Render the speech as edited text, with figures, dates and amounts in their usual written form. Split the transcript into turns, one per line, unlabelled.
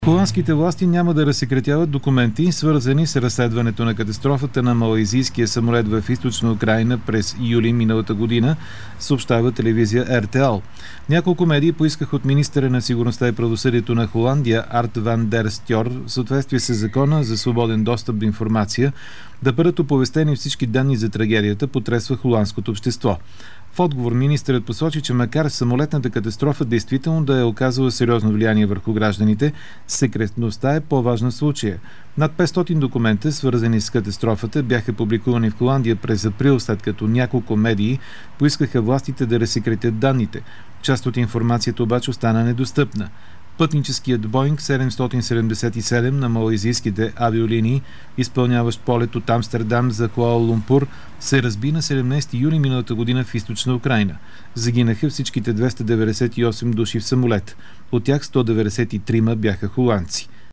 Холандските власти няма да разсекретяват документи, свързани с разследването на катастрофата на малайзийския самолет в източна Украйна през юли миналата година, съобщава телевизия RTL. Няколко медии поискаха от министъра на сигурността и правосъдието на Холандия Арт ван дер Стьор, в съответствие с закона за свободен достъп до информация, да бъдат оповестени всички данни за трагедията, потресва холандското общество. В отговор министърът посочи, че макар самолетната катастрофа действително да е оказала сериозно влияние върху гражданите, секретността е по-важна в случая. Над 500 документа, свързани с катастрофата, бяха публикувани в Холандия през април, след като няколко медии поискаха властите да разсекретят данните. Част от информацията обаче остана недостъпна. Пътническият Боинг 777 на малайзийските авиолинии, изпълняващ полет от Амстердам за Куала Лумпур, се разби на 17 юли миналата година в източна Украйна. Загинаха всичките 298 души в самолет. От тях 193 бяха холандци.